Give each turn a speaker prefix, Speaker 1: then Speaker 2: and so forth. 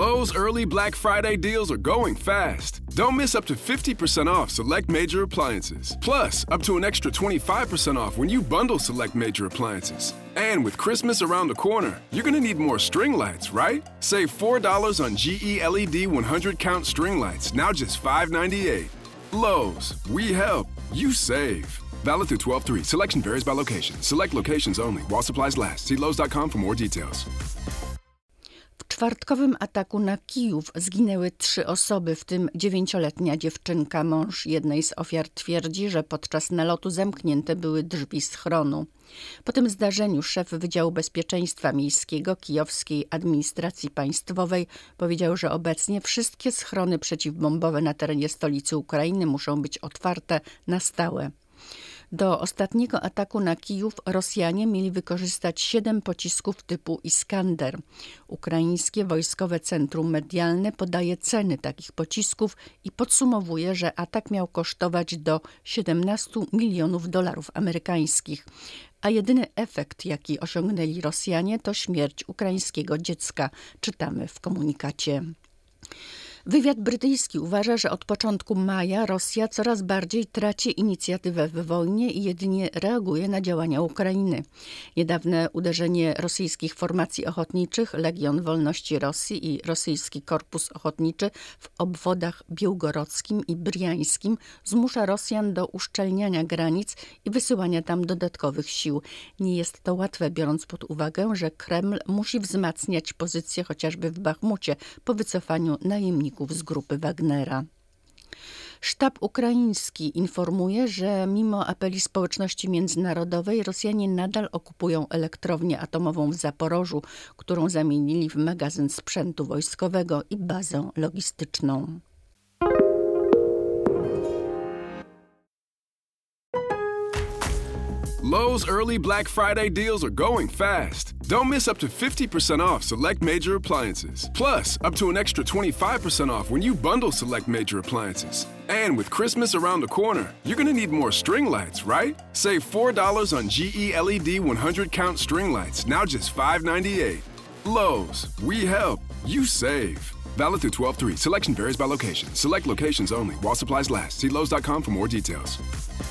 Speaker 1: Lowe's early Black Friday deals are going fast. Don't miss up to 50% off select major appliances. Plus, up to an extra 25% off when you bundle select major appliances. And with Christmas around the corner, you're going to need more string lights, right? Save $4 on GE LED 100-count string lights, now just $5.98. Lowe's, we help, you save. Valid through 12/3. Selection varies by location. Select locations only. While supplies last. See Lowe's.com for more details.
Speaker 2: W czwartkowym ataku na Kijów zginęły 3 osoby, w tym 9-letnia dziewczynka. Mąż jednej z ofiar twierdzi, że podczas nalotu zamknięte były drzwi schronu. Po tym zdarzeniu szef Wydziału Bezpieczeństwa Miejskiego Kijowskiej Administracji Państwowej powiedział, że obecnie wszystkie schrony przeciwbombowe na terenie stolicy Ukrainy muszą być otwarte na stałe. Do ostatniego ataku na Kijów Rosjanie mieli wykorzystać 7 pocisków typu Iskander. Ukraińskie Wojskowe Centrum Medialne podaje ceny takich pocisków i podsumowuje, że atak miał kosztować do $17 milionów amerykańskich. A jedyny efekt, jaki osiągnęli Rosjanie, to śmierć ukraińskiego dziecka, czytamy w komunikacie. Wywiad brytyjski uważa, że od początku maja Rosja coraz bardziej traci inicjatywę w wojnie i jedynie reaguje na działania Ukrainy. Niedawne uderzenie rosyjskich formacji ochotniczych Legion Wolności Rosji i rosyjski Korpus Ochotniczy w obwodach białgorodzkim i briańskim zmusza Rosjan do uszczelniania granic i wysyłania tam dodatkowych sił. Nie jest to łatwe, biorąc pod uwagę, że Kreml musi wzmacniać pozycje chociażby w Bachmucie po wycofaniu najemników z grupy Wagnera. Sztab ukraiński informuje, że mimo apeli społeczności międzynarodowej Rosjanie nadal okupują elektrownię atomową w Zaporożu, którą zamienili w magazyn sprzętu wojskowego i bazę logistyczną.
Speaker 1: Lowe's early Black Friday deals are going fast. Don't miss up to 50% off select major appliances. Plus, up to an extra 25% off when you bundle select major appliances. And with Christmas around the corner, you're going to need more string lights, right? Save $4 on GE LED 100-count string lights, now just $5.98. Lowe's, we help, you save. Valid through 12/3. Selection varies by location. Select locations only. While supplies last. See Lowe's.com for more details.